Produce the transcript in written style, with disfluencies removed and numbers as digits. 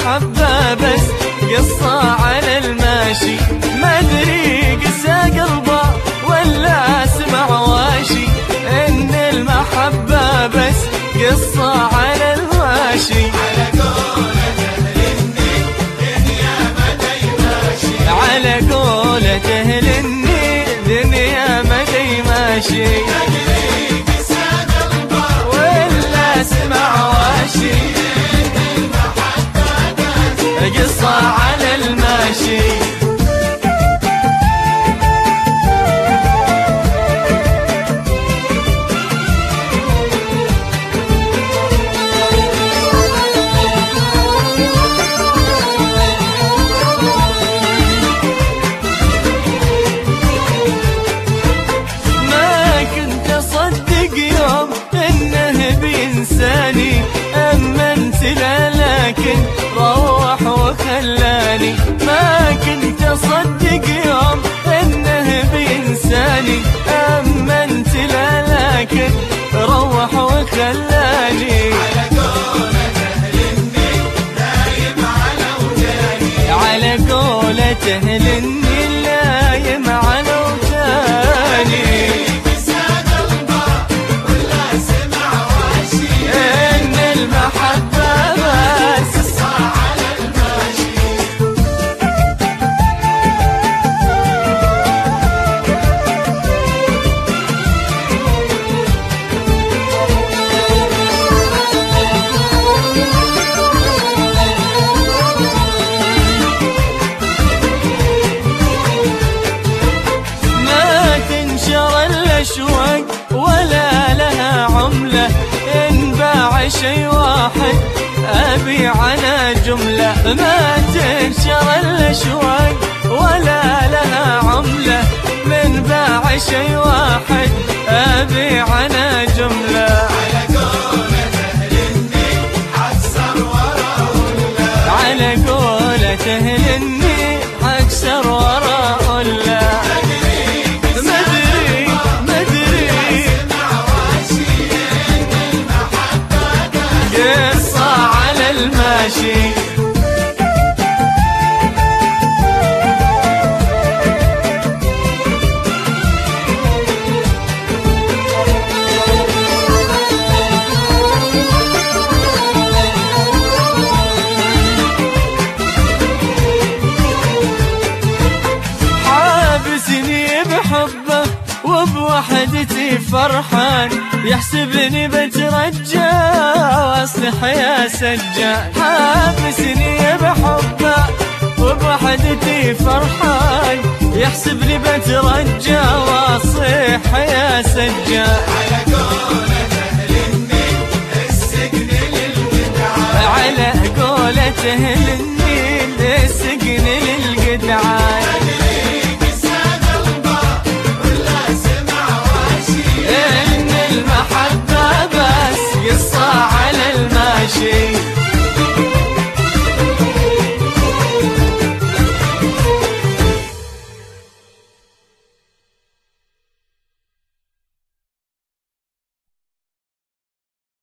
المحبة بس قصة على الماشي، ما ادري قسى قلبه ولا سمع واشي، ان المحبة بس قصة على الماشي. على قولة أهل النيل دنيا مدى ماشي، ولا سمع واشي، قصة على الماشي. إنساني أمنت له لكن روح وخلاني، ما كنت أصدق يوم إنه بإنساني، أمنت له لكن روح وخلاني. على قولة أهل النيل لايم على وتاني، ولا لها عملة، إن باع شي واحد أبيع أنا جملة، ما تنشر الأشواق ولا لها عملة، من باع شي واحد أبيع أنا جملة. على قولة أهل النيل أكسر وراء الله، قصة على الماشي. حابسني بحبه وبوحدتي فرحان، يحسبني بترجى واصلح يا سجان. حابسني بحبه وبوحدتي فرحان، يحسبني بترجى واصلح يا سجان. على قولة أهل النيل السجن للجدعان.